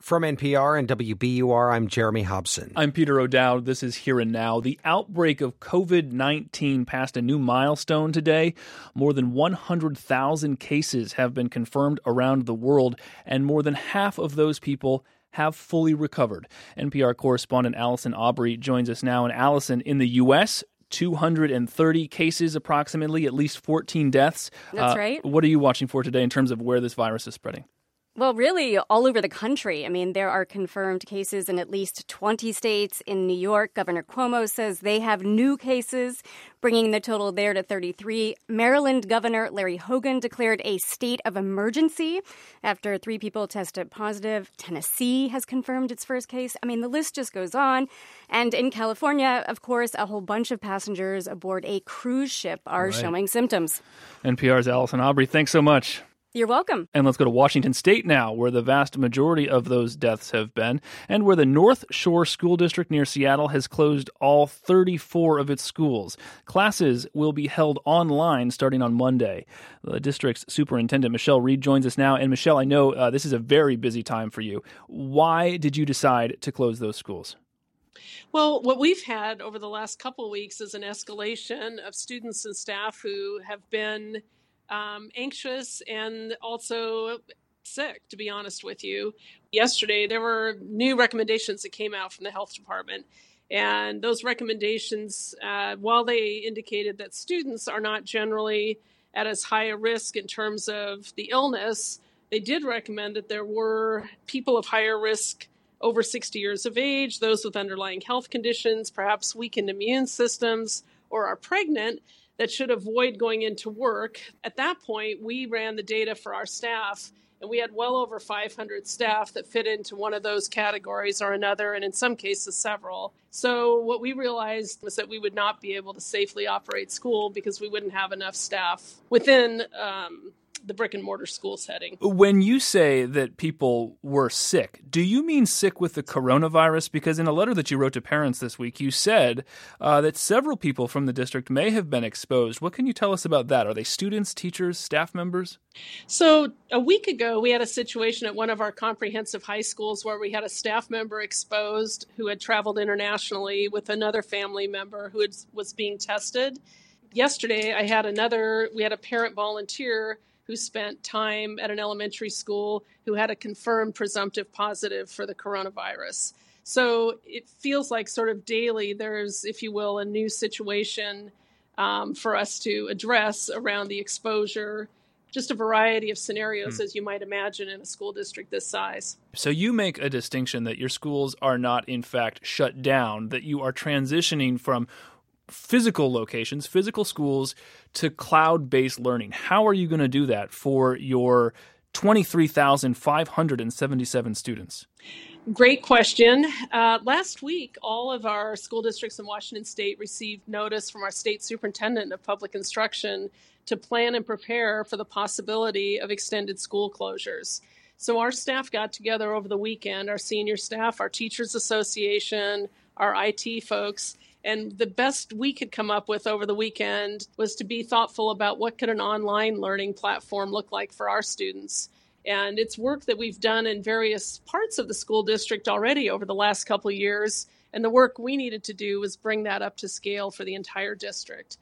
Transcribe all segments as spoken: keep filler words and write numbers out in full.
From N P R and W B U R, I'm Jeremy Hobson. I'm Peter O'Dowd. This is Here and Now. The outbreak of covid nineteen passed a new milestone today. More than one hundred thousand cases have been confirmed around the world, and more than half of those people have fully recovered. N P R correspondent Allison Aubrey joins us now. And Allison, in the U S, two hundred thirty cases approximately, at least fourteen deaths. That's uh, right. What are you watching for today in terms of where this virus is spreading? Well, really, all over the country. I mean, there are confirmed cases in at least twenty states. In New York, Governor Cuomo says they have new cases, bringing the total there to thirty-three. Maryland Governor Larry Hogan declared a state of emergency after three people tested positive. Tennessee has confirmed its first case. I mean, the list just goes on. And in California, of course, a whole bunch of passengers aboard a cruise ship are right. showing symptoms. N P R's Allison Aubrey, thanks so much. You're welcome. And let's go to Washington State now, where the vast majority of those deaths have been, and where the North Shore School District near Seattle has closed all thirty-four of its schools. Classes will be held online starting on Monday. The district's superintendent, Michelle Reed, joins us now. And Michelle, I know uh, this is a very busy time for you. Why did you decide to close those schools? Well, what we've had over the last couple of weeks is an escalation of students and staff who have been Um, anxious and also sick, to be honest with you. Yesterday, there were new recommendations that came out from the health department. And those recommendations, uh, while they indicated that students are not generally at as high a risk in terms of the illness, they did recommend that there were people of higher risk over sixty years of age, those with underlying health conditions, perhaps weakened immune systems, or are pregnant, that should avoid going into work. At that point, we ran the data for our staff, and we had well over five hundred staff that fit into one of those categories or another, and in some cases, several. So what we realized was that we would not be able to safely operate school because we wouldn't have enough staff within um, the brick and mortar school setting. When you say that people were sick, do you mean sick with the coronavirus? Because in a letter that you wrote to parents this week, you said uh, that several people from the district may have been exposed. What can you tell us about that? Are they students, teachers, staff members? So a week ago, we had a situation at one of our comprehensive high schools where we had a staff member exposed who had traveled internationally with another family member who had, was being tested. Yesterday, I had another, we had a parent volunteer who spent time at an elementary school who had a confirmed presumptive positive for the coronavirus. So it feels like sort of daily there's, if you will, a new situation um, for us to address around the exposure, just a variety of scenarios, mm. as you might imagine in a school district this size. So you make a distinction that your schools are not, in fact, shut down, that you are transitioning from physical locations, physical schools, to cloud-based learning. How are you going to do that for your twenty-three thousand five hundred seventy-seven students? Great question. Uh, last week, all of our school districts in Washington State received notice from our state superintendent of public instruction to plan and prepare for the possibility of extended school closures. So our staff got together over the weekend, our senior staff, our teachers association, our I T folks, and the best we could come up with over the weekend was to be thoughtful about what could an online learning platform look like for our students. And it's work that we've done in various parts of the school district already over the last couple of years. And the work we needed to do was bring that up to scale for the entire district.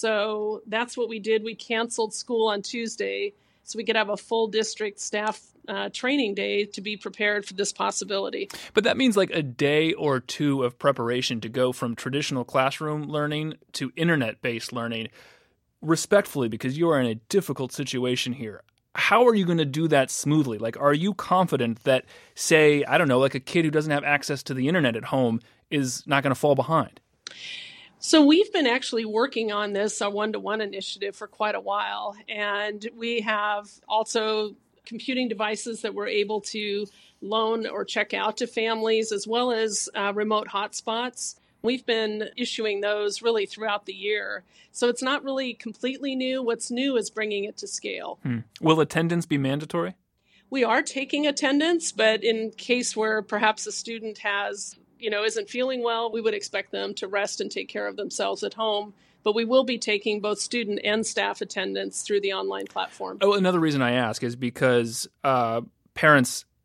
So that's what we did. We canceled school on Tuesday so we could have a full district staff uh, training day to be prepared for this possibility. But that means like a day or two of preparation to go from traditional classroom learning to internet-based learning. Respectfully, because you are in a difficult situation here, how are you going to do that smoothly? Like, are you confident that, say, I don't know, like a kid who doesn't have access to the internet at home is not going to fall behind? So we've been actually working on this, our one-to-one initiative, for quite a while. And we have also computing devices that we're able to loan or check out to families, as well as uh, remote hotspots. We've been issuing those really throughout the year. So it's not really completely new. What's new is bringing it to scale. Hmm. Will attendance be mandatory? We are taking attendance, but in case where perhaps a student has you know, isn't feeling well, we would expect them to rest and take care of themselves at home. But we will be taking both student and staff attendance through the online platform. Oh, another reason I ask is because uh, parents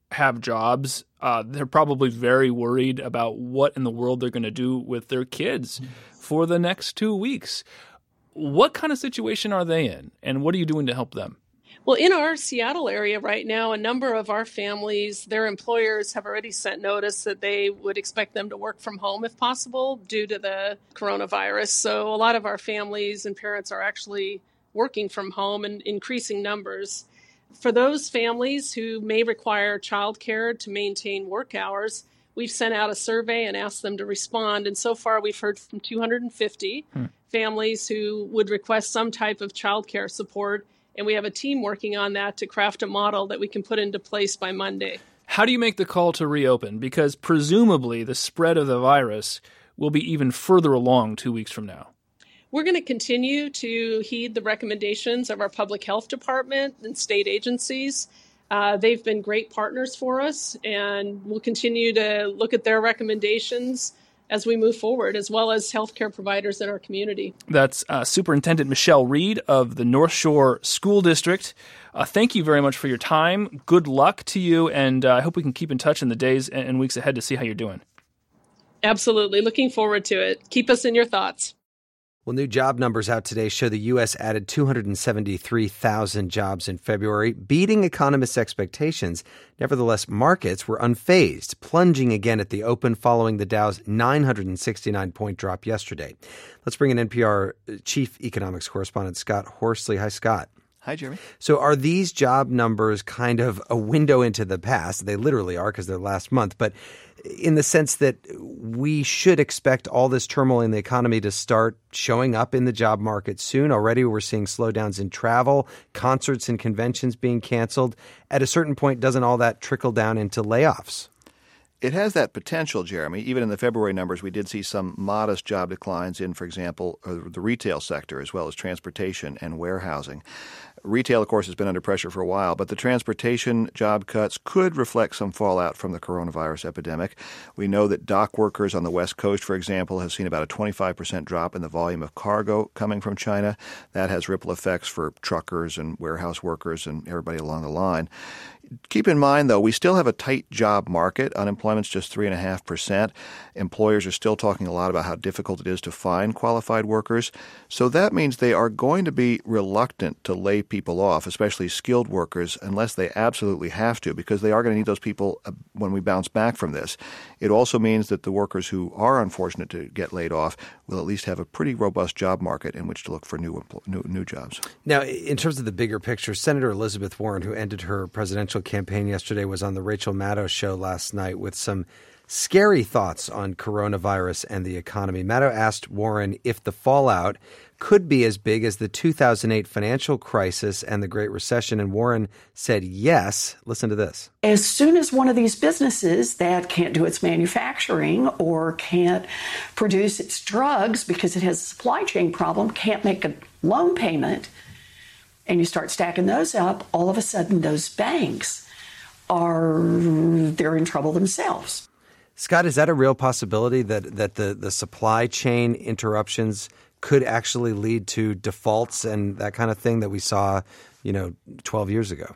have jobs, uh, they're probably very worried about what in the world they're going to do with their kids for the next two weeks. What kind of situation are they in, and what are you doing to help them? Well, in our Seattle area right now, a number of our families, their employers have already sent notice that they would expect them to work from home if possible due to the coronavirus. So a lot of our families and parents are actually working from home in increasing numbers. For those families who may require childcare to maintain work hours, we've sent out a survey and asked them to respond. And so far, we've heard from two hundred fifty hmm. families who would request some type of childcare support. And we have a team working on that to craft a model that we can put into place by Monday. How do you make the call to reopen? Because presumably the spread of the virus will be even further along two weeks from now. We're going to continue to heed the recommendations of our public health department and state agencies. Uh, they've been great partners for us, and we'll continue to look at their recommendations as we move forward, as well as healthcare providers in our community. That's uh, Superintendent Michelle Reed of the North Shore School District. Uh, thank you very much for your time. Good luck to you, and uh, I hope we can keep in touch in the days and weeks ahead to see how you're doing. Absolutely. Looking forward to it. Keep us in your thoughts. Well, new job numbers out today show the U S added two hundred seventy-three thousand jobs in February, beating economists' expectations. Nevertheless, markets were unfazed, plunging again at the open following the Dow's nine hundred sixty-nine point drop yesterday. Let's bring in N P R chief economics correspondent Scott Horsley. Hi, Scott. Hi, Jeremy. So are these job numbers kind of a window into the past? They literally are because they're last month, but in the sense that we should expect all this turmoil in the economy to start showing up in the job market soon. Already we're seeing slowdowns in travel, concerts and conventions being canceled. At a certain point, doesn't all that trickle down into layoffs? It has that potential, Jeremy. Even in the February numbers, we did see some modest job declines in, for example, the retail sector as well as transportation and warehousing. Retail, of course, has been under pressure for a while, but the transportation job cuts could reflect some fallout from the coronavirus epidemic. We know that dock workers on the West Coast, for example, have seen about a twenty-five percent drop in the volume of cargo coming from China. That has ripple effects for truckers and warehouse workers and everybody along the line. Keep in mind, though, we still have a tight job market. Unemployment's just three point five percent. Employers are still talking a lot about how difficult it is to find qualified workers. So that means they are going to be reluctant to lay people off, especially skilled workers, unless they absolutely have to, because they are going to need those people when we bounce back from this. It also means that the workers who are unfortunate to get laid off will at least have a pretty robust job market in which to look for new new, new jobs. Now, in terms of the bigger picture, Senator Elizabeth Warren, who ended her presidential campaign yesterday, was on the Rachel Maddow show last night with some scary thoughts on coronavirus and the economy. Maddow asked Warren if the fallout could be as big as the two thousand eight financial crisis and the Great Recession, and Warren said yes. Listen to this. As soon as one of these businesses that can't do its manufacturing or can't produce its drugs because it has a supply chain problem, can't make a loan payment, and you start stacking those up, all of a sudden those banks are, they're in trouble themselves. Scott, is that a real possibility that, that the, the supply chain interruptions could actually lead to defaults and that kind of thing that we saw, you know, twelve years ago?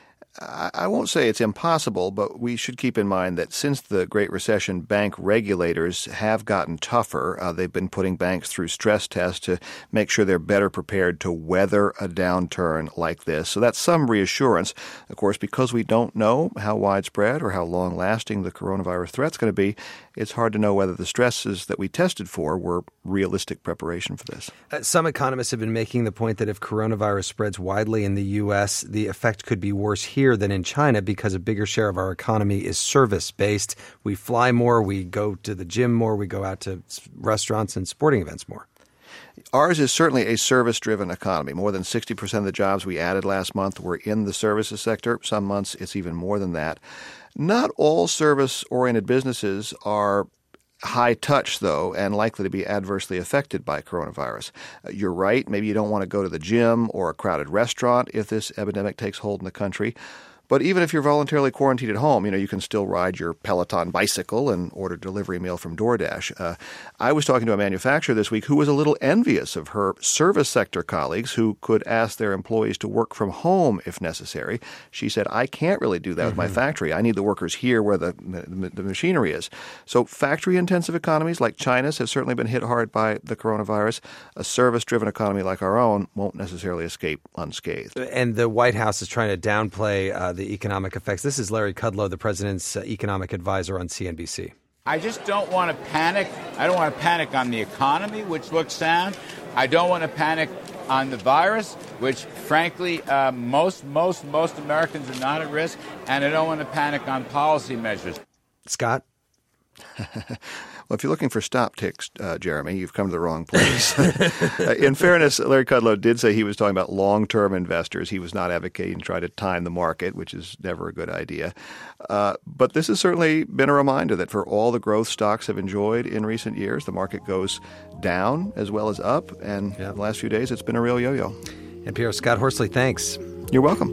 I won't say it's impossible, but we should keep in mind that since the Great Recession, bank regulators have gotten tougher. Uh, they've been putting banks through stress tests to make sure they're better prepared to weather a downturn like this. So that's some reassurance. Of course, because we don't know how widespread or how long-lasting the coronavirus threat's going to be, it's hard to know whether the stresses that we tested for were realistic preparation for this. Uh, some economists have been making the point that if coronavirus spreads widely in the U S, the effect could be worse here than in China because a bigger share of our economy is service-based. We fly more, we go to the gym more, we go out to restaurants and sporting events more. Ours is certainly a service-driven economy. More than sixty percent of the jobs we added last month were in the services sector. Some months it's even more than that. Not all service-oriented businesses are high touch, though, and likely to be adversely affected by coronavirus. Uh, you're right. Maybe you don't want to go to the gym or a crowded restaurant if this epidemic takes hold in the country. But even if you're voluntarily quarantined at home, you know, you can still ride your Peloton bicycle and order delivery meal from DoorDash. Uh, I was talking to a manufacturer this week who was a little envious of her service sector colleagues who could ask their employees to work from home if necessary. She said, I can't really do that mm-hmm. with my factory. I need the workers here where the, the, the machinery is. So factory-intensive economies like China's have certainly been hit hard by the coronavirus. A service-driven economy like our own won't necessarily escape unscathed. And the White House is trying to downplay uh, the economic effects. This is Larry Kudlow, the president's uh, economic advisor on C N B C. I just don't want to panic. I don't want to panic on the economy, which looks sound. I don't want to panic on the virus, which, frankly, uh, most, most, most Americans are not at risk. And I don't want to panic on policy measures. Scott? Well, if you're looking for stop ticks, uh, Jeremy, you've come to the wrong place. In fairness, Larry Kudlow did say he was talking about long-term investors. He was not advocating to try to time the market, which is never a good idea. Uh, but this has certainly been a reminder that for all the growth stocks have enjoyed in recent years, the market goes down as well as up. And yeah. the last few days, it's been a real yo-yo. N P R's Scott Horsley, thanks. You're welcome.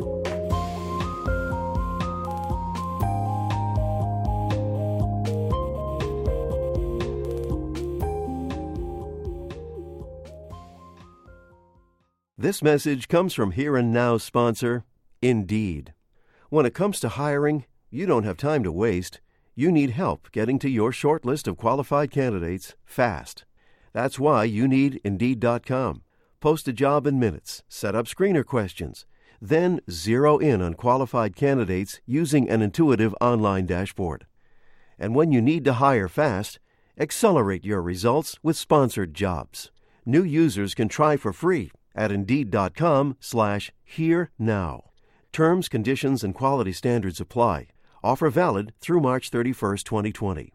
This message comes from Here and Now sponsor, Indeed. When it comes to hiring, you don't have time to waste. You need help getting to your short list of qualified candidates fast. That's why you need Indeed dot com. Post a job in minutes, set up screener questions, then zero in on qualified candidates using an intuitive online dashboard. And when you need to hire fast, accelerate your results with sponsored jobs. New users can try for free at Indeed.com slash here now. Terms, conditions, and quality standards apply. Offer valid through March thirty-first, twenty twenty.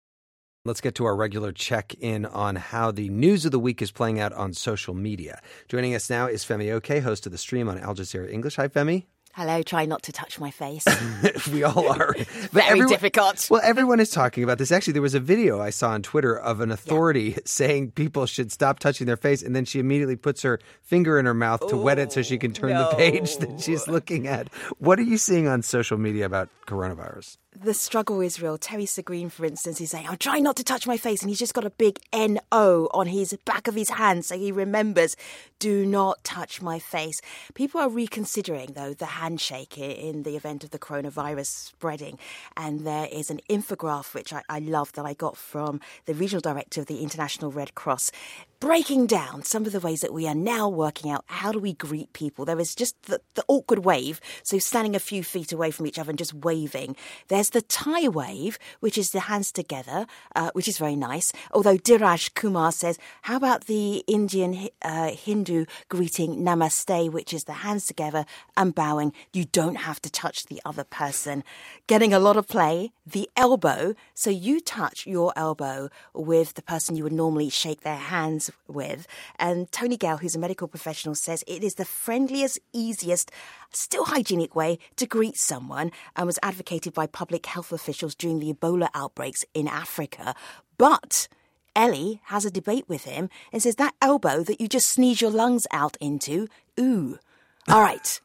Let's get to our regular check-in on how the news of the week is playing out on social media. Joining us now is Femi Oke, host of the stream on Al Jazeera English. Hi, Femi. Hello, try not to touch my face. We all are. Very everyone, difficult. Well, everyone is talking about this. Actually, there was a video I saw on Twitter of an authority yeah. saying people should stop touching their face, and then she immediately puts her finger in her mouth to Ooh, wet it so she can turn no. the page that she's looking at. What are you seeing on social media about coronavirus? The struggle is real. Teresa Green, for instance, is saying, I'm trying not to touch my face. And he's just got a big N O on his back of his hand. So he remembers, do not touch my face. People are reconsidering, though, the handshake in the event of the coronavirus spreading. And there is an infograph, which I, I love, that I got from the regional director of the International Red Cross, breaking down some of the ways that we are now working out how do we greet people. There is just the, the awkward wave, so standing a few feet away from each other and just waving. There's the Thai wave, which is the hands together, uh, which is very nice. Although Diraj Kumar says, how about the Indian uh, Hindu greeting Namaste, which is the hands together and bowing. You don't have to touch the other person. Getting a lot of play, the elbow. So you touch your elbow with the person you would normally shake their hands with. And Tony Gale, who's a medical professional, says it is the friendliest, easiest, still hygienic way to greet someone, and was advocated by public health officials during the Ebola outbreaks in Africa. But Ellie has a debate with him and says that elbow that you just sneeze your lungs out into, ooh. All right.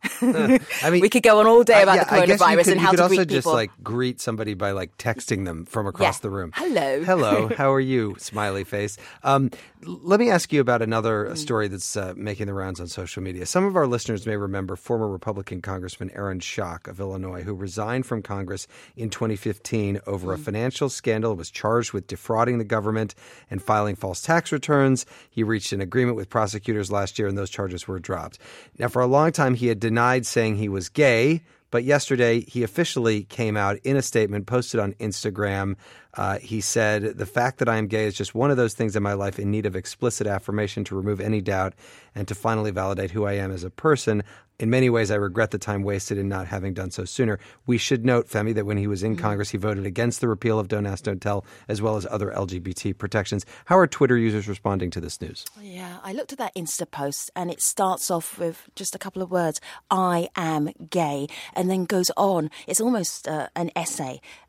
I mean, we could go on all day about uh, yeah, the coronavirus could, and how to greet people. You could also just like greet somebody by like texting them from across yeah. the room. Hello. Hello. How are you? Smiley face. Um, let me ask you about another mm. story that's uh, making the rounds on social media. Some of our listeners may remember former Republican Congressman Aaron Schock of Illinois, who resigned from Congress in twenty fifteen over mm. a financial scandal, was charged with defrauding the government and filing false tax returns. He reached an agreement with prosecutors last year, and those charges were dropped. Now, for a long time, he had denied saying he was gay, but yesterday he officially came out in a statement posted on Instagram. Uh, he said, the fact that I am gay is just one of those things in my life in need of explicit affirmation to remove any doubt and to finally validate who I am as a person. In many ways, I regret the time wasted in not having done so sooner. We should note, Femi, that when he was in mm-hmm. Congress, he voted against the repeal of Don't Ask, Don't Tell, as well as other L G B T protections. How are Twitter users responding to this news? Yeah, I looked at that Insta post, and it starts off with just a couple of words, I am gay, and then goes on. It's almost uh, an essay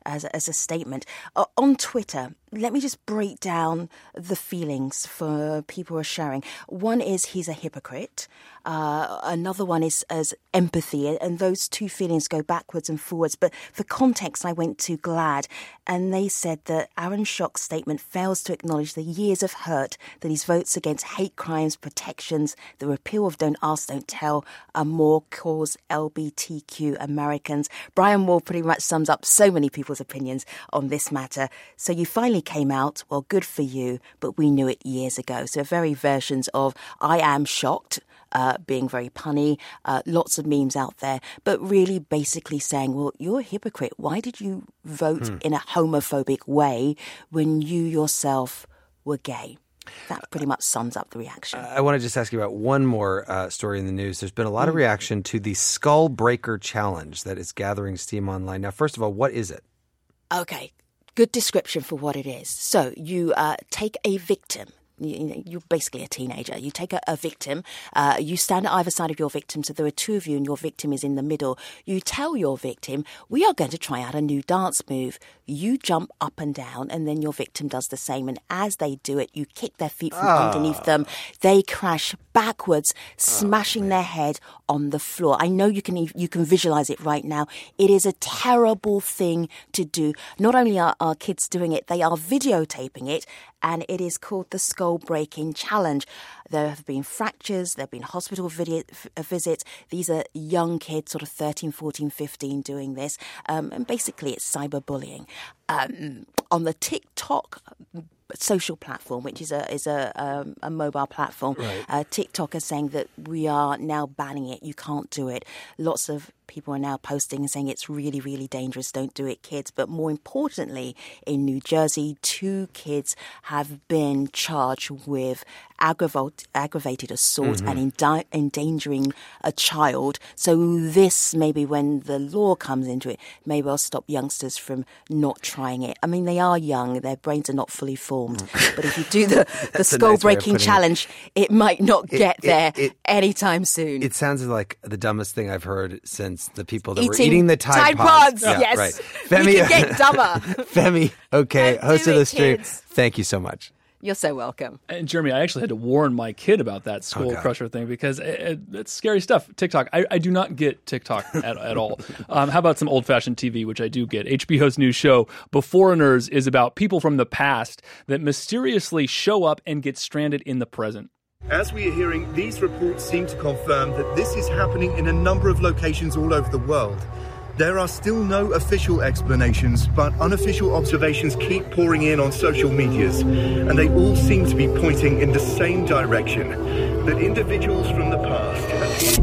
as, as a statement. Uh, on Twitter, let me just break down the feelings for people who are sharing. One is he's a hypocrite. Uh, another one is as empathy, and those two feelings go backwards and forwards. But for context, I went to GLAAD, and they said that Aaron Schock's statement fails to acknowledge the years of hurt that his votes against hate crimes, protections, the repeal of Don't Ask, Don't Tell, and more cause L G B T Q Americans. Brian Wall pretty much sums up so many people's opinions on this matter. So you finally came out, well, good for you, but we knew it years ago. So very versions of I am shocked, Uh, being very punny, uh, lots of memes out there, but really basically saying, well, you're a hypocrite. Why did you vote hmm. in a homophobic way when you yourself were gay? That pretty much sums up the reaction. I want to just ask you about one more uh, story in the news. There's been a lot of reaction to the Skull Breaker Challenge that is gathering steam online. Now, first of all, what is it? Okay, good description for what it is. So you uh, take a victim. You're basically a teenager. You take a, a victim. Uh, you stand at either side of your victim. So there are two of you and your victim is in the middle. You tell your victim, we are going to try out a new dance move. You jump up and down and then your victim does the same. And as they do it, you kick their feet from oh. underneath them. They crash backwards, smashing oh, their head on the floor. I know you can you can visualize it right now. It is a terrible thing to do. Not only are, are kids doing it, they are videotaping it. And it is called the Skull Breaking Challenge. There have been fractures, there have been hospital video, visits. These are young kids, sort of thirteen, fourteen, fifteen doing this. Um, and basically it's cyberbullying. Um, on the TikTok social platform, which is a is a um, a mobile platform, right. uh, TikTok is saying that we are now banning it. You can't do it. Lots of people are now posting and saying it's really, really dangerous. Don't do it, kids. But more importantly, in New Jersey, two kids have been charged with aggravated, aggravated assault mm-hmm. and indi- endangering a child. So this, maybe when the law comes into it, may well stop youngsters from not trying it. I mean, they are young. Their brains are not fully formed. But if you do the, the skull-breaking nice challenge, it. it might not get it, there it, it, anytime soon. It sounds like the dumbest thing I've heard since the people that eating were eating the Tide, Tide Pods. Pods. Yeah, yes. Right. Femi, we can get dumber. Femi, okay, host of the stream. Kids. Thank you so much. You're so welcome. And Jeremy, I actually had to warn my kid about that Skull oh, Crusher thing because it, it, it's scary stuff. TikTok, I, I do not get TikTok at, at all. Um, how about some old-fashioned T V, which I do get? H B O's new show, Beforeigners, is about people from the past that mysteriously show up and get stranded in the present. As we are hearing, these reports seem to confirm that this is happening in a number of locations all over the world. There are still no official explanations, but unofficial observations keep pouring in on social medias, and they all seem to be pointing in the same direction, that individuals from the past...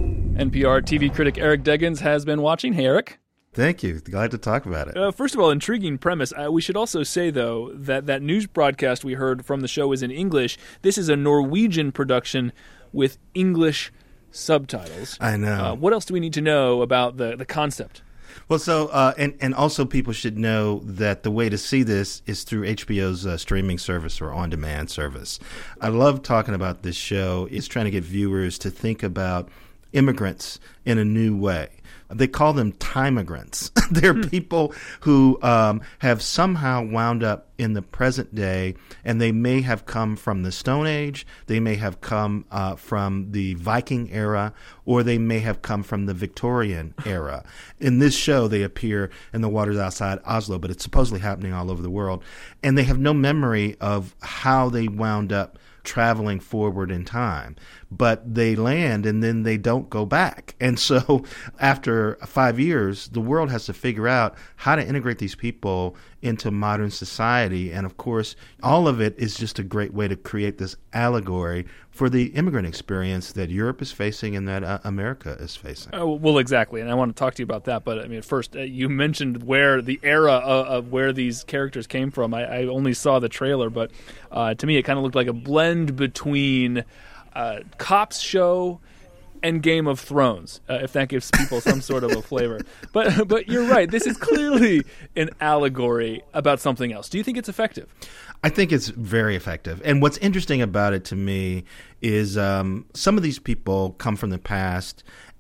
N P R T V critic Eric Deggans has been watching. Hey, Eric. Thank you. Glad to talk about it. Uh, first of all, intriguing premise. Uh, we should also say, though, that that news broadcast we heard from the show is in English. This is a Norwegian production with English subtitles. I know. Uh, what else do we need to know about the, the concept? Well, so, uh, and, and also people should know that the way to see this is through H B O's uh, streaming service or on-demand service. I love talking about this show. It's trying to get viewers to think about immigrants in a new way. They call them time-migrants. They're people who um, have somehow wound up in the present day, and they may have come from the Stone Age, they may have come uh, from the Viking era, or they may have come from the Victorian era. In this show, they appear in the waters outside Oslo, but it's supposedly happening all over the world. And they have no memory of how they wound up traveling forward in time, but they land and then they don't go back. And so after five years, the world has to figure out how to integrate these people into modern society. And of course, all of it is just a great way to create this allegory for the immigrant experience that Europe is facing and that uh, America is facing. Uh, well, exactly. And I want to talk to you about that. But I mean, first, uh, you mentioned where the era of, of where these characters came from. I, I only saw the trailer, but uh, to me, it kind of looked like a blend between uh, Cops Show and Game of Thrones, uh, if that gives people some sort of a flavor. But but you're right. This is clearly an allegory about something else. Do you think it's effective? I think it's very effective. And what's interesting about it to me is um, some of these people come from the past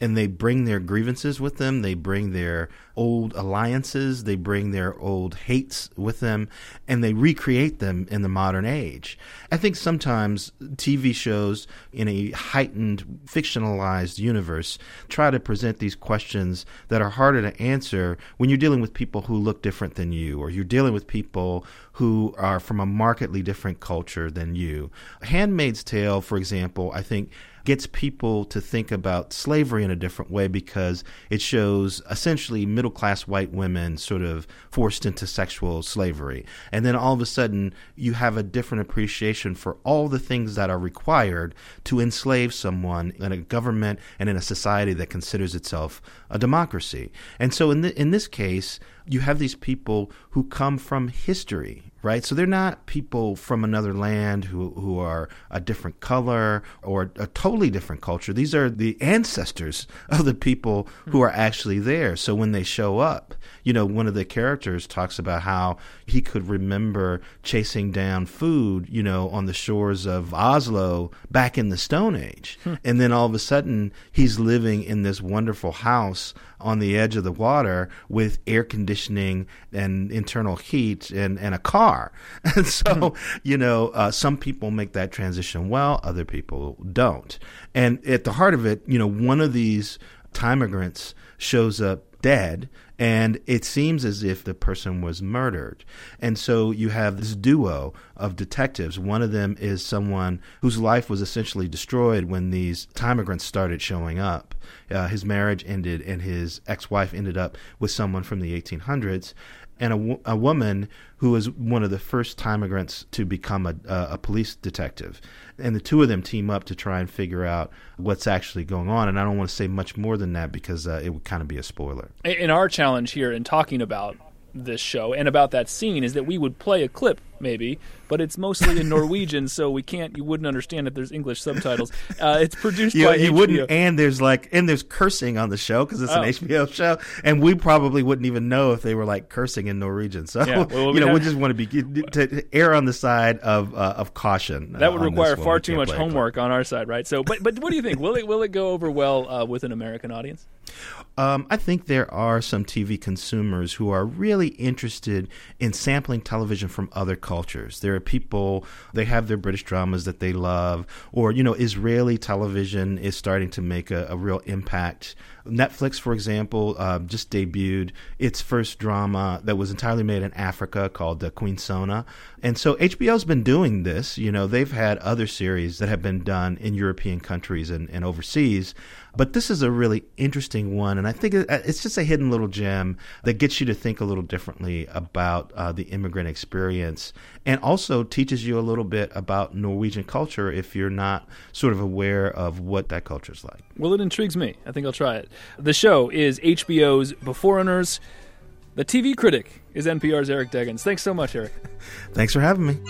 and they bring their grievances with them. They bring their old alliances. They bring their old hates with them, and they recreate them in the modern age. I think sometimes T V shows in a heightened, fictionalized universe try to present these questions that are harder to answer when you're dealing with people who look different than you, or you're dealing with people who are from a markedly different culture than you. Handmaid's Tale, for example, I think gets people to think about slavery in a different way because it shows essentially middle-class white women sort of forced into sexual slavery. And then all of a sudden, you have a different appreciation for all the things that are required to enslave someone in a government and in a society that considers itself a democracy. And so in, the, in this case, you have these people who come from history, right? So they're not people from another land who, who are a different color or a totally different culture. These are the ancestors of the people who are actually there. So when they show up, you know, one of the characters talks about how he could remember chasing down food, you know, on the shores of Oslo back in the Stone Age. Hmm. And then all of a sudden, he's living in this wonderful house on the edge of the water with air conditioning and internal heat and, and a car. And so, mm-hmm. you know, uh, some people make that transition well, other people don't. And at the heart of it, you know, one of these time migrants shows up dead, and it seems as if the person was murdered. And so you have this duo of detectives. One of them is someone whose life was essentially destroyed when these time migrants started showing up. Uh, his marriage ended, and his ex-wife ended up with someone from the eighteen hundreds. And a, a woman who was one of the first time migrants to become a, a, a police detective. And the two of them team up to try and figure out what's actually going on. And I don't want to say much more than that because uh, it would kind of be a spoiler. In our challenge here in talking about this show and about that scene is that we would play a clip, maybe, but it's mostly in Norwegian, so we can't. You wouldn't understand if there's English subtitles. Uh, it's produced you, by you H B O. Wouldn't, and there's like, and there's cursing on the show because it's oh. an H B O show, and we probably wouldn't even know if they were like cursing in Norwegian. So yeah, well, you know, have, we just want to be to err on the side of uh, of caution. That would uh, require far too much homework on our side, right? So, but but what do you think? Will it will it go over well uh, with an American audience? Um, I think there are some T V consumers who are really interested in sampling television from other cultures. There are people, they have their British dramas that they love, or, you know, Israeli television is starting to make a, a real impact. Netflix, for example, uh, just debuted its first drama that was entirely made in Africa called uh, Queen Sona. And so H B O's been doing this. You know, they've had other series that have been done in European countries and, and overseas. But this is a really interesting one, and I think it's just a hidden little gem that gets you to think a little differently about uh, the immigrant experience, and also teaches you a little bit about Norwegian culture if you're not sort of aware of what that culture is like. Well, it intrigues me. I think I'll try it. The show is H B O's Beforeigners. The T V critic is N P R's Eric Deggans. Thanks so much, Eric. Thanks for having me.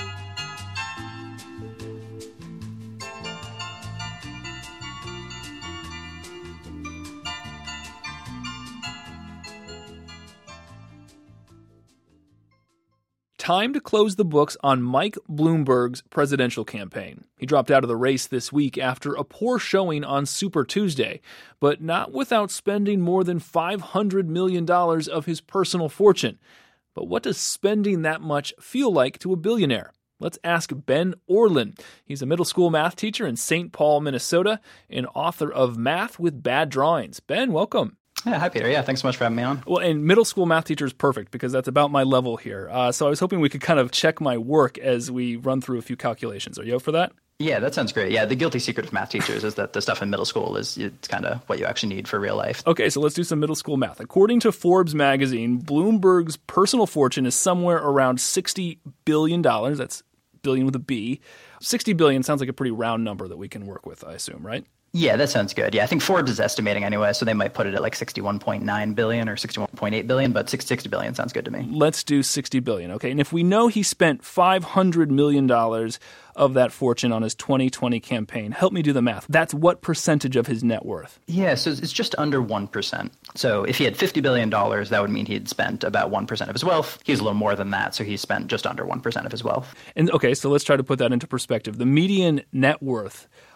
Time to close the books on Mike Bloomberg's presidential campaign. He dropped out of the race this week after a poor showing on Super Tuesday, but not without spending more than five hundred million dollars of his personal fortune. But what does spending that much feel like to a billionaire? Let's ask Ben Orlin. He's a middle school math teacher in Saint Paul, Minnesota, and author of Math with Bad Drawings. Ben, welcome. Yeah, hi, Peter. Yeah, thanks so much for having me on. Well, and middle school math teacher is perfect because that's about my level here. Uh, so I was hoping we could kind of check my work as we run through a few calculations. Are you up for that? Yeah, that sounds great. Yeah, the guilty secret of math teachers is that the stuff in middle school is it's kind of what you actually need for real life. Okay, so let's do some middle school math. According to Forbes magazine, Bloomberg's personal fortune is somewhere around sixty billion dollars. That's billion with a B. sixty billion dollars sounds like a pretty round number that we can work with, I assume, right? Yeah, that sounds good. Yeah, I think Forbes is estimating anyway, so they might put it at like sixty-one point nine billion dollars or sixty-one point eight billion dollars, but sixty billion dollars sounds good to me. Let's do sixty billion dollars, okay? And if we know he spent five hundred million dollars of that fortune on his twenty twenty campaign, help me do the math. That's what percentage of his net worth? Yeah, so it's just under one percent. So if he had fifty billion dollars, that would mean he'd spent about one percent of his wealth. He's a little more than that, so he spent just under one percent of his wealth. And okay, so let's try to put that into perspective. The median net worth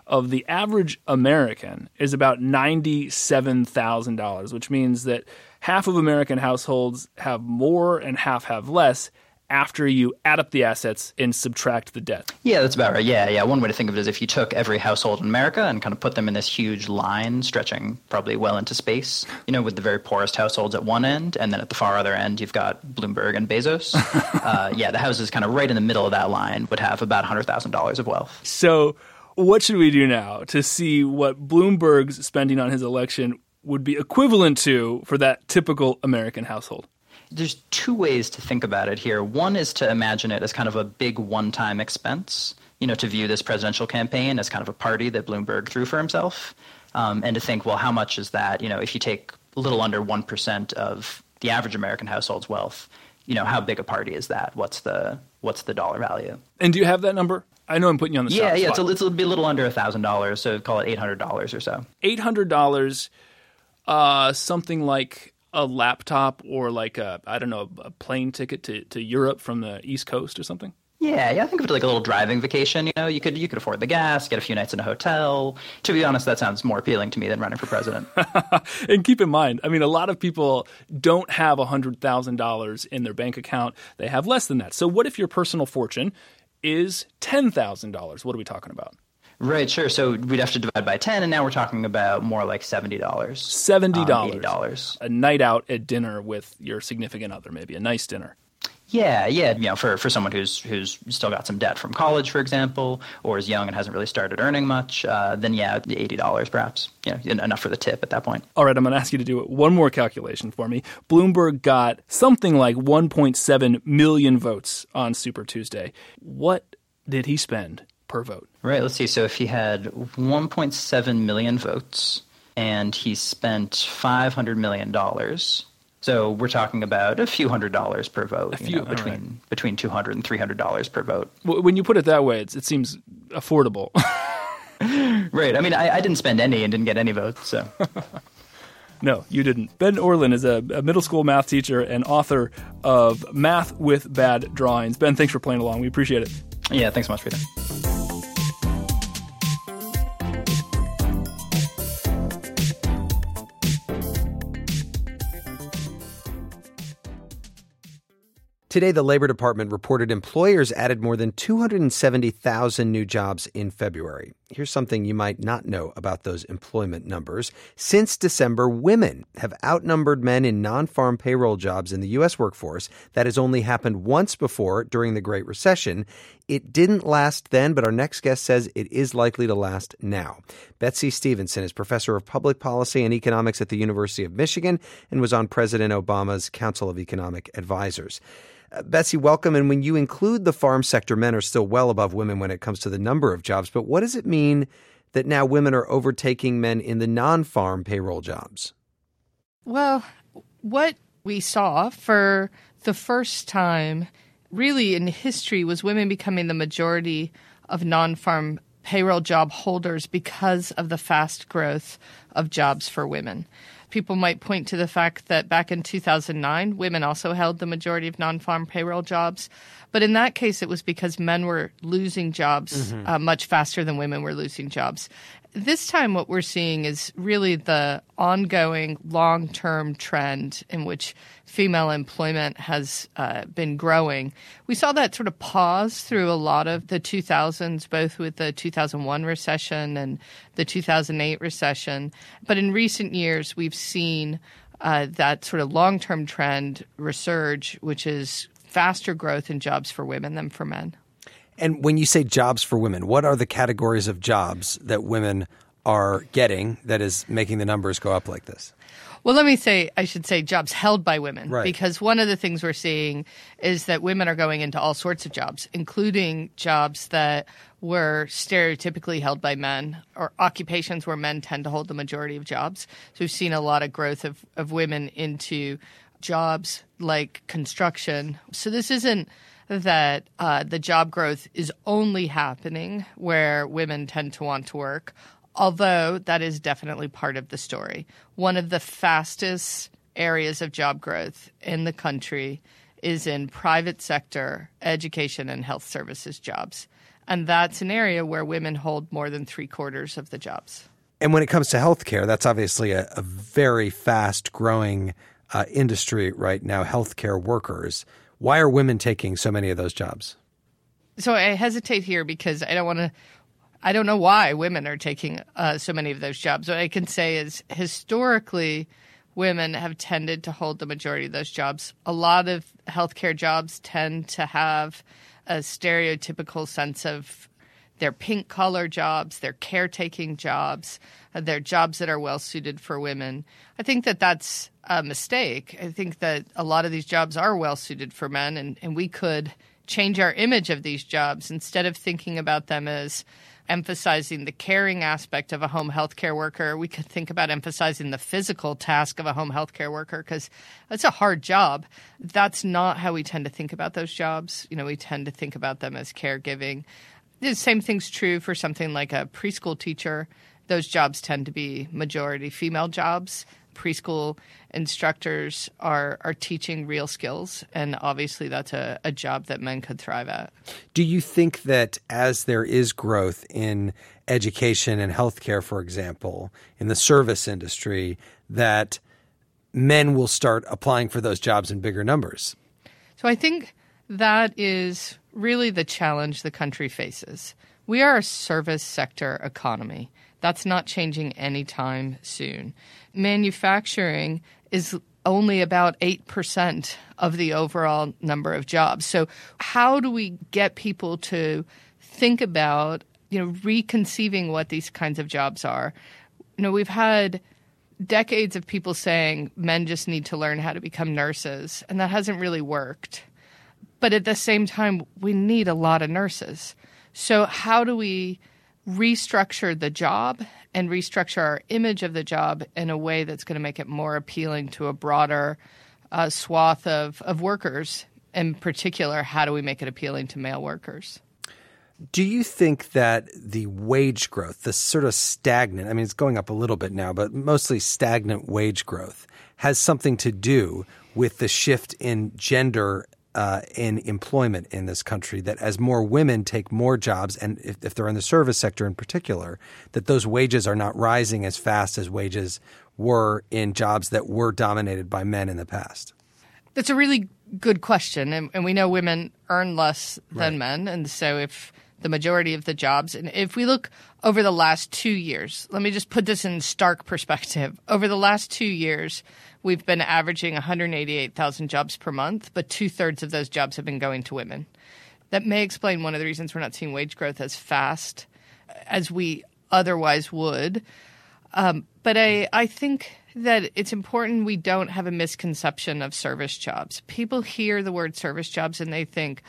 of the average American is about ninety-seven thousand dollars, which means that half of American households have more and half have less after you add up the assets and subtract the debt. Yeah, that's about right. Yeah, yeah. One way to think of it is if you took every household in America and kind of put them in this huge line stretching probably well into space, you know, with the very poorest households at one end, and then at the far other end, you've got Bloomberg and Bezos. uh, yeah, the houses kind of right in the middle of that line would have about one hundred thousand dollars of wealth. So what should we do now to see what Bloomberg's spending on his election would be equivalent to for that typical American household? There's two ways to think about it here. One is to imagine it as kind of a big one-time expense, you know, to view this presidential campaign as kind of a party that Bloomberg threw for himself, um, and to think, well, how much is that? You know, if you take a little under one percent of the average American household's wealth, you know, how big a party is that? What's the what's the dollar value? And do you have that number? I know I'm putting you on the yeah, spot. Yeah, it's a, it'll be a little under one thousand dollars, so call it eight hundred dollars or so. eight hundred dollars, uh, something like a laptop or like a, I don't know, a plane ticket to, to Europe from the East Coast or something? Yeah, yeah, I think of it like a little driving vacation. You know, you could you could afford the gas, get a few nights in a hotel. To be honest, that sounds more appealing to me than running for president. And keep in mind, I mean, a lot of people don't have one hundred thousand dollars in their bank account. They have less than that. So what if your personal fortune is ten thousand dollars? What are we talking about? Right, sure. So we'd have to divide by ten, and now we're talking about more like seventy dollars. seventy dollars. Um, eighty dollars. A night out at dinner with your significant other, maybe a nice dinner. Yeah, yeah. You know, for, for someone who's who's still got some debt from college, for example, or is young and hasn't really started earning much, uh, then yeah, eighty dollars perhaps. You know, enough for the tip at that point. All right, I'm going to ask you to do one more calculation for me. Bloomberg got something like one point seven million votes on Super Tuesday. What did he spend per vote? Right, let's see. So if he had one point seven million votes and he spent five hundred million dollars, so we're talking about a few hundred dollars per vote, a few, you know, between right. between two hundred dollars and three hundred dollars per vote. When you put it that way, it's, it seems affordable. Right. I mean, I, I didn't spend any and didn't get any votes, so... No, you didn't. Ben Orlin is a, a middle school math teacher and author of Math with Bad Drawings. Ben, thanks for playing along. We appreciate it. Yeah, thanks so much, Peter. Today, the Labor Department reported employers added more than two hundred seventy thousand new jobs in February. Here's something you might not know about those employment numbers. Since December, women have outnumbered men in non-farm payroll jobs in the U S workforce. That has only happened once before, during the Great Recession. It didn't last then, but our next guest says it is likely to last now. Betsy Stevenson is professor of public policy and economics at the University of Michigan and was on President Obama's Council of Economic Advisors. Uh, Betsy, welcome. And when you include the farm sector, men are still well above women when it comes to the number of jobs. But what does it mean that now women are overtaking men in the non-farm payroll jobs? Well, what we saw for the first time really in history was women becoming the majority of non-farm payroll job holders because of the fast growth of jobs for women. People might point to the fact that back in two thousand nine, women also held the majority of non-farm payroll jobs. But in that case, it was because men were losing jobs mm-hmm. uh, much faster than women were losing jobs. This time, what we're seeing is really the ongoing long-term trend in which female employment has uh, been growing. We saw that sort of pause through a lot of the two thousands, both with the two thousand one recession and the two thousand eight recession. But in recent years, we've seen uh, that sort of long-term trend resurge, which is faster growth in jobs for women than for men. And when you say jobs for women, what are the categories of jobs that women are getting that is making the numbers go up like this? Well, let me say, I should say jobs held by women, right. Because one of the things we're seeing is that women are going into all sorts of jobs, including jobs that were stereotypically held by men or occupations where men tend to hold the majority of jobs. So we've seen a lot of growth of, of women into jobs like construction. So this isn't that uh, the job growth is only happening where women tend to want to work, although that is definitely part of the story. One of the fastest areas of job growth in the country is in private sector education and health services jobs. And that's an area where women hold more than three quarters of the jobs. And when it comes to healthcare, that's obviously a, a very fast-growing uh, industry right now, healthcare workers. Why are women taking so many of those jobs? So I hesitate here because I don't want to – I don't know why women are taking uh, so many of those jobs. What I can say is historically women have tended to hold the majority of those jobs. A lot of healthcare jobs tend to have a stereotypical sense of – they're pink-collar jobs, they're caretaking jobs, they're jobs that are well-suited for women. I think that that's a mistake. I think that a lot of these jobs are well-suited for men, and, and we could change our image of these jobs instead of thinking about them as emphasizing the caring aspect of a home healthcare worker. We could think about emphasizing the physical task of a home healthcare worker because that's a hard job. That's not how we tend to think about those jobs. You know, we tend to think about them as caregiving. The same thing's true for something like a preschool teacher. Those jobs tend to be majority female jobs. Preschool instructors are are teaching real skills, and obviously that's a, a job that men could thrive at. Do you think that as there is growth in education and healthcare, for example, in the service industry, that men will start applying for those jobs in bigger numbers? So I think that is really the challenge the country faces. We are a service sector economy. That's not changing anytime soon. Manufacturing is only about eight percent of the overall number of jobs. So how do we get people to think about, you know, reconceiving what these kinds of jobs are? You know, we've had decades of people saying men just need to learn how to become nurses, and that hasn't really worked. But at the same time, we need a lot of nurses. So how do we restructure the job and restructure our image of the job in a way that's going to make it more appealing to a broader uh, swath of, of workers? In particular, how do we make it appealing to male workers? Do you think that the wage growth, the sort of stagnant, I mean, it's going up a little bit now, but mostly stagnant wage growth, has something to do with the shift in gender Uh, in employment in this country, that as more women take more jobs, and if, if they're in the service sector in particular, that those wages are not rising as fast as wages were in jobs that were dominated by men in the past? That's a really good question. And, and we know women earn less than Right. men. And so if the majority of the jobs, and if we look over the last two years, let me just put this in stark perspective. Over the last two years, we've been averaging one hundred eighty-eight thousand jobs per month, but two-thirds of those jobs have been going to women. That may explain one of the reasons we're not seeing wage growth as fast as we otherwise would. Um, but I, I think that it's important we don't have a misconception of service jobs. People hear the word service jobs and they think,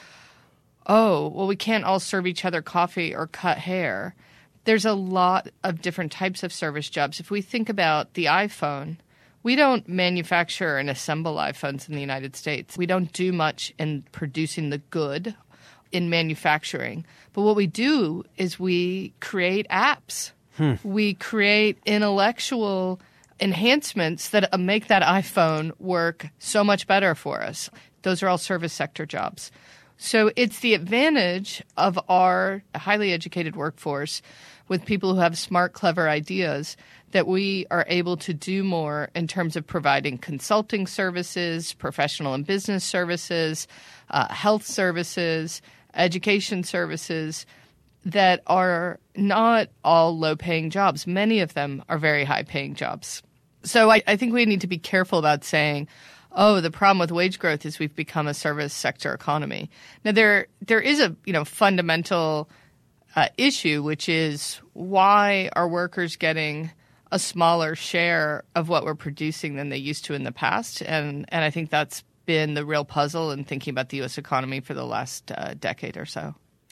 oh, well, we can't all serve each other coffee or cut hair. There's a lot of different types of service jobs. If we think about the iPhone, we don't manufacture and assemble iPhones in the United States. We don't do much in producing the good in manufacturing. But what we do is we create apps. Hmm. We create intellectual enhancements that make that iPhone work so much better for us. Those are all service sector jobs. So it's the advantage of our highly educated workforce with people who have smart, clever ideas that we are able to do more in terms of providing consulting services, professional and business services, uh, health services, education services that are not all low-paying jobs. Many of them are very high-paying jobs. So I, I think we need to be careful about saying, oh, the problem with wage growth is we've become a service sector economy. Now, there there is a you know fundamental uh, issue, which is why are workers getting a smaller share of what we're producing than they used to in the past? And and I think that's been the real puzzle in thinking about the U S economy for the last uh, decade or so.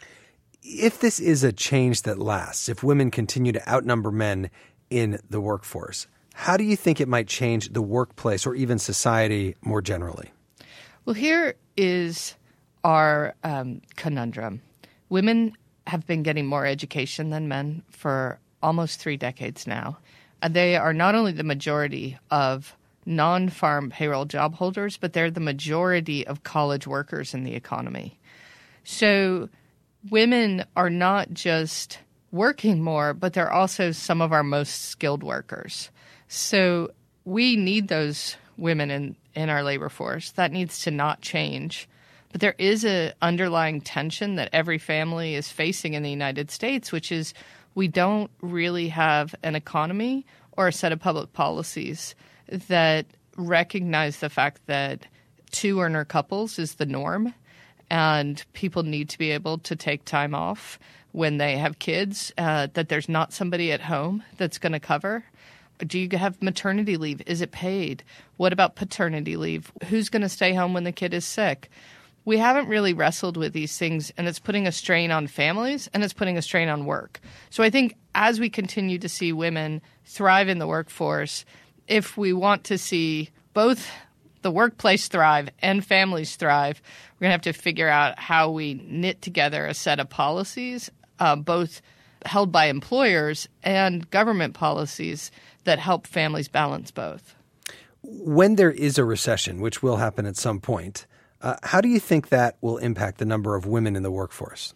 If this is a change that lasts, if women continue to outnumber men in the workforce, how do you think it might change the workplace or even society more generally? Well, here is our um, conundrum. Women have been getting more education than men for almost three decades now. And they are not only the majority of non-farm payroll job holders, but they're the majority of college workers in the economy. So women are not just working more, but they're also some of our most skilled workers. So we need those women in, in our labor force. That needs to not change. But there is an underlying tension that every family is facing in the United States, which is we don't really have an economy or a set of public policies that recognize the fact that two-earner couples is the norm, and people need to be able to take time off when they have kids, uh, that there's not somebody at home that's going to cover. Do you have maternity leave? Is it paid? What about paternity leave? Who's going to stay home when the kid is sick? We haven't really wrestled with these things, and it's putting a strain on families, and it's putting a strain on work. So I think as we continue to see women thrive in the workforce, if we want to see both the workplace thrive and families thrive, we're going to have to figure out how we knit together a set of policies, uh, both held by employers and government policies that help families balance both. When there is a recession, which will happen at some point, uh, how do you think that will impact the number of women in the workforce?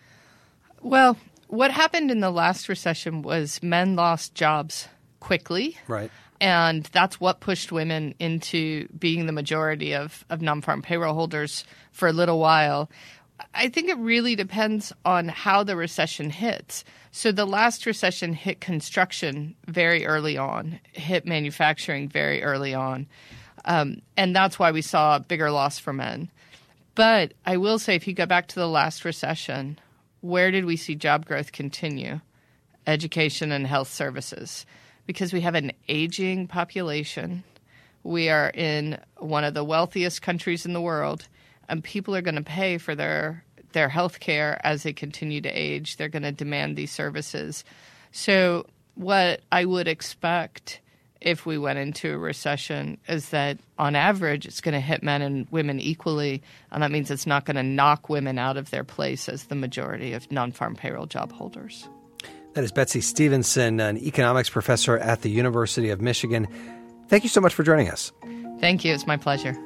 Well, what happened in the last recession was men lost jobs quickly. Right. And that's what pushed women into being the majority of, of non-farm payroll holders for a little while. I think it really depends on how the recession hits. So the last recession hit construction very early on, hit manufacturing very early on. Um, and that's why we saw a bigger loss for men. But I will say, if you go back to the last recession, where did we see job growth continue? Education and health services. Because we have an aging population. We are in one of the wealthiest countries in the world, and people are going to pay for their their health care as they continue to age. They're going to demand these services. So what I would expect if we went into a recession is that on average it's going to hit men and women equally, and that means it's not going to knock women out of their place as the majority of non-farm payroll job holders. That is Betsy Stevenson, an economics professor at the University of Michigan. Thank you so much for joining us. Thank you. It's my pleasure.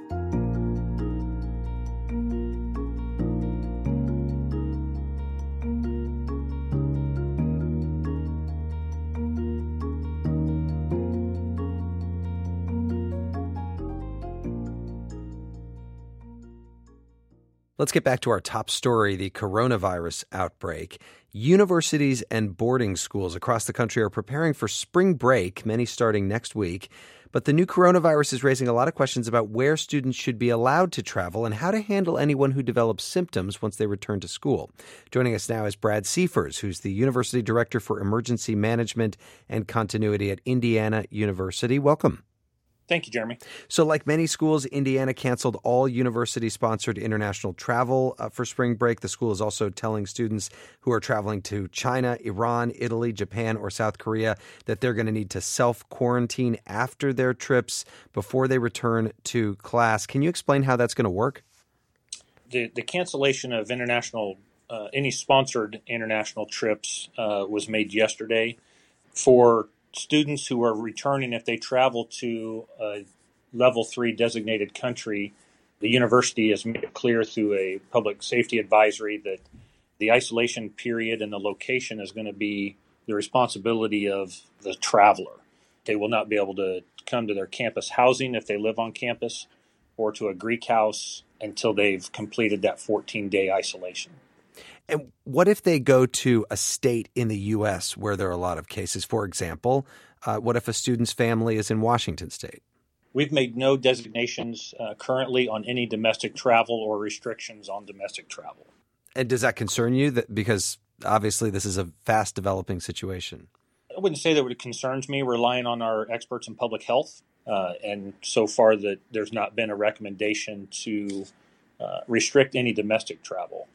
Let's get back to our top story, the coronavirus outbreak. Universities and boarding schools across the country are preparing for spring break, many starting next week. But the new coronavirus is raising a lot of questions about where students should be allowed to travel and how to handle anyone who develops symptoms once they return to school. Joining us now is Brad Seifers, who's the University Director for Emergency Management and Continuity at Indiana University. Welcome. Thank you, Jeremy. So like many schools, Indiana canceled all university-sponsored international travel uh, for spring break. The school is also telling students who are traveling to China, Iran, Italy, Japan, or South Korea that they're going to need to self-quarantine after their trips before they return to class. Can you explain how that's going to work? The, the cancellation of international, uh, any sponsored international trips uh, was made yesterday for students who are returning. If they travel to a level three designated country, the university has made it clear through a public safety advisory that the isolation period and the location is going to be the responsibility of the traveler. They will not be able to come to their campus housing if they live on campus or to a Greek house until they've completed that fourteen-day isolation. And what if they go to a state in the U S where there are a lot of cases? For example, uh, what if a student's family is in Washington State? We've made no designations uh, currently on any domestic travel or restrictions on domestic travel. And does that concern you? That because obviously this is a fast developing situation. I wouldn't say that it concerns me, relying on our experts in public health. Uh, and so far that there's not been a recommendation to uh, restrict any domestic travel.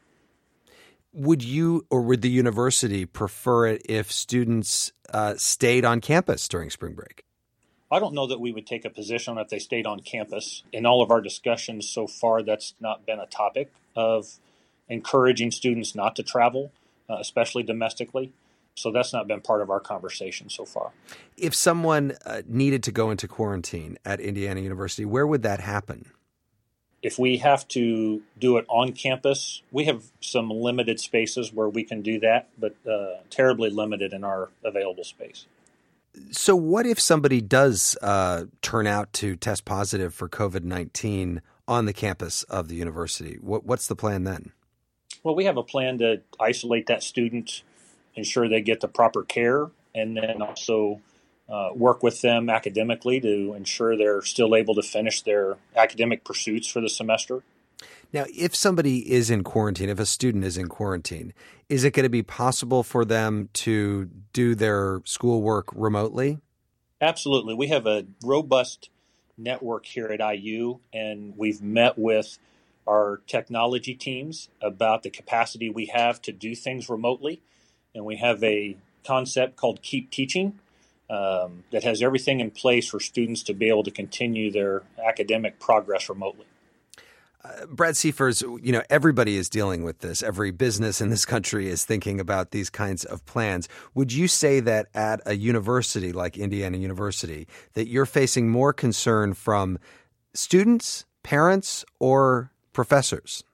Would you or would the university prefer it if students uh, stayed on campus during spring break? I don't know that we would take a position on if they stayed on campus. In all of our discussions so far, that's not been a topic of encouraging students not to travel, uh, especially domestically. So that's not been part of our conversation so far. If someone uh, needed to go into quarantine at Indiana University, where would that happen? If we have to do it on campus, we have some limited spaces where we can do that, but uh, terribly limited in our available space. So what if somebody does uh, turn out to test positive for COVID nineteen on the campus of the university? What, what's the plan then? Well, we have a plan to isolate that student, ensure they get the proper care, and then also uh, work with them academically to ensure they're still able to finish their academic pursuits for the semester. Now, if somebody is in quarantine, if a student is in quarantine, is it going to be possible for them to do their schoolwork remotely? Absolutely. We have a robust network here at I U, and we've met with our technology teams about the capacity we have to do things remotely. And we have a concept called Keep Teaching um, that has everything in place for students to be able to continue their academic progress remotely. Uh, Brad Seifers, you know, everybody is dealing with this. Every business in this country is thinking about these kinds of plans. Would you say that at a university like Indiana University, that you're facing more concern from students, parents, or professors?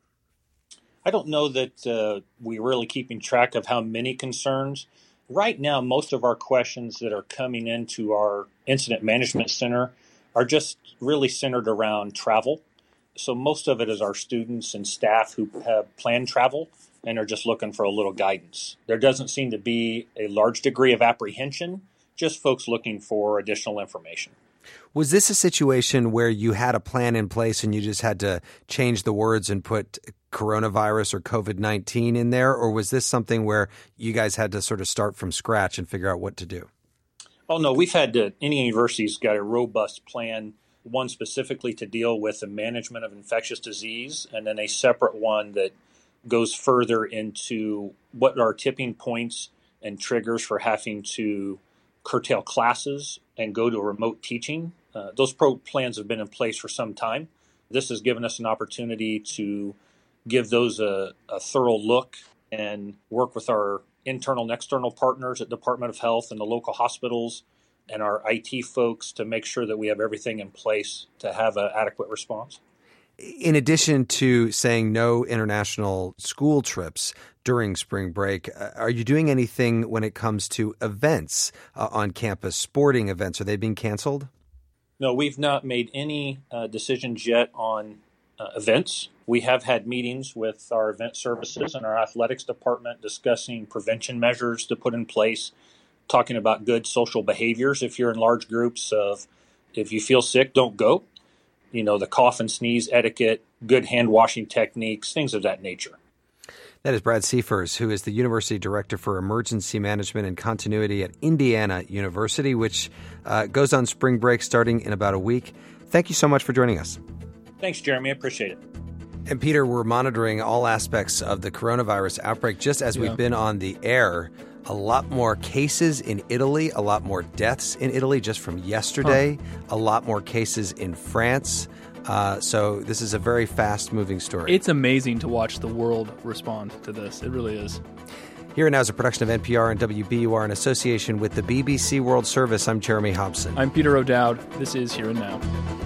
I don't know that uh, we're really keeping track of how many concerns. Right now, most of our questions that are coming into our incident management center are just really centered around travel. So most of it is our students and staff who have planned travel and are just looking for a little guidance. There doesn't seem to be a large degree of apprehension, just folks looking for additional information. Was this a situation where you had a plan in place and you just had to change the words and put coronavirus or COVID nineteen in there? Or was this something where you guys had to sort of start from scratch and figure out what to do? Oh, no, we've had to, any university's got a robust plan, one specifically to deal with the management of infectious disease, and then a separate one that goes further into what are tipping points and triggers for having to curtail classes and go to remote teaching. Uh, those pro plans have been in place for some time. This has given us an opportunity to give those a, a thorough look and work with our internal and external partners at Department of Health and the local hospitals and our I T folks to make sure that we have everything in place to have an adequate response. In addition to saying no international school trips during spring break, are you doing anything when it comes to events uh, on campus, sporting events? Are they being canceled? No, we've not made any uh, decisions yet on uh, events. We have had meetings with our event services and our athletics department discussing prevention measures to put in place, talking about good social behaviors. If you're in large groups of, if you feel sick, don't go. You know, the cough and sneeze etiquette, good hand washing techniques, things of that nature. That is Brad Seifers, who is the University Director for Emergency Management and Continuity at Indiana University, which uh, goes on spring break starting in about a week. Thank you so much for joining us. Thanks, Jeremy. I appreciate it. And Peter, we're monitoring all aspects of the coronavirus outbreak just as yeah. we've been on the air. A lot more cases in Italy, a lot more deaths in Italy just from yesterday, huh. a lot more cases in France. Uh, so this is a very fast-moving story. It's amazing to watch the world respond to this. It really is. Here and Now is a production of N P R and W B U R in association with the B B C World Service. I'm Jeremy Hobson. I'm Peter O'Dowd. This is Here and Now.